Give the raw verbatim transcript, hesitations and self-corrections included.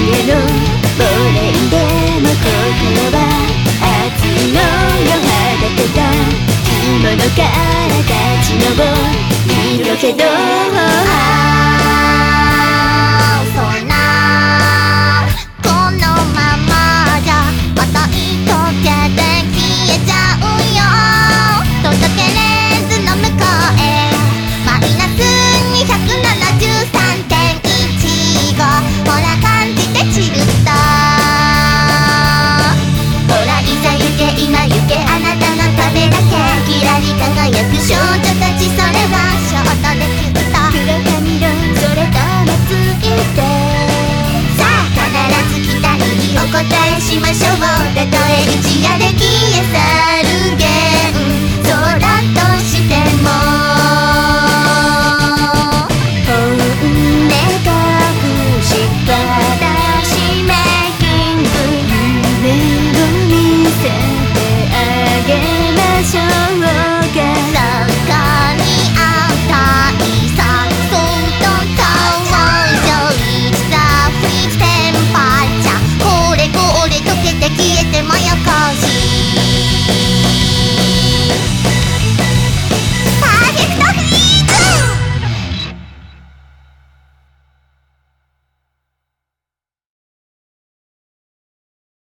への亡霊でも心は熱いのよ。裸だ着物から立ち上るけど、 あーそんなこのままじゃまた一溶けて消えちゃうよ。届けレンズの向こうへマイナスにひゃくななじゅうさんてんいちご、ほら感じてチルッと。ほらいざ行け今行けあなたのためだけ、キラリ輝く少女たち、それはショートでキュッと黒髪のそれともついて、さあ必ず期待にお答えしましょう。たとえ一夜で消え去